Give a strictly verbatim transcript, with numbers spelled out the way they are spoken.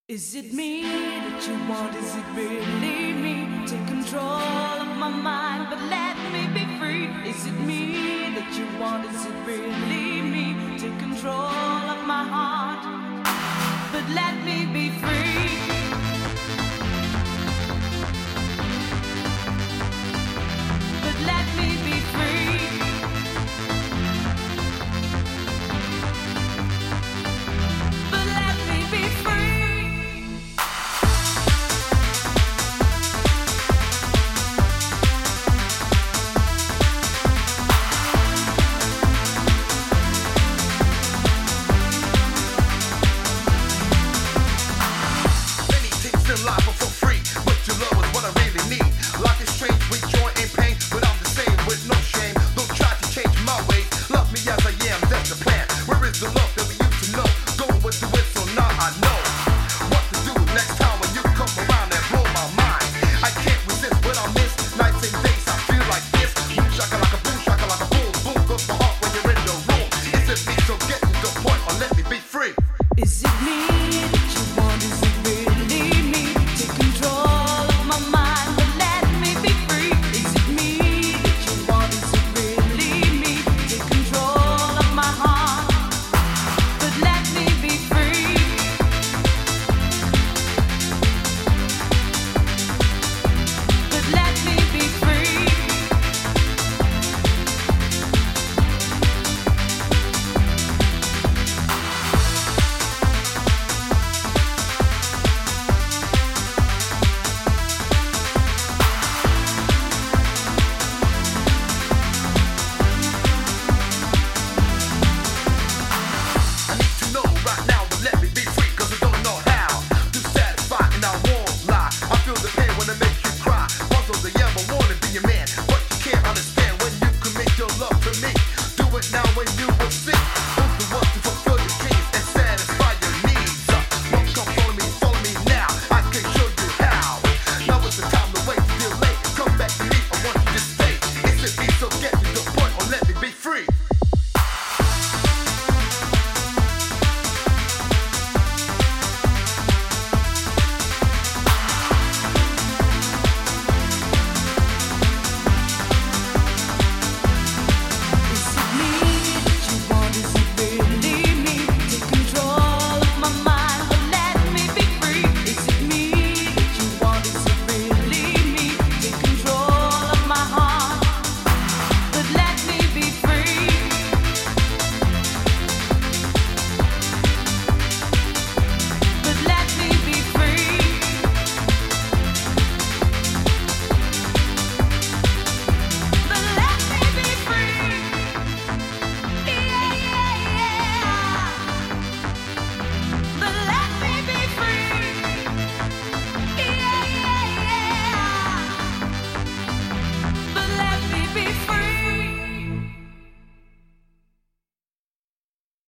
Is it me that you want? Is it really me? Take control of my mind, but let me be free. Is it me that you want? Is it really me? Take control of my heart, but let me be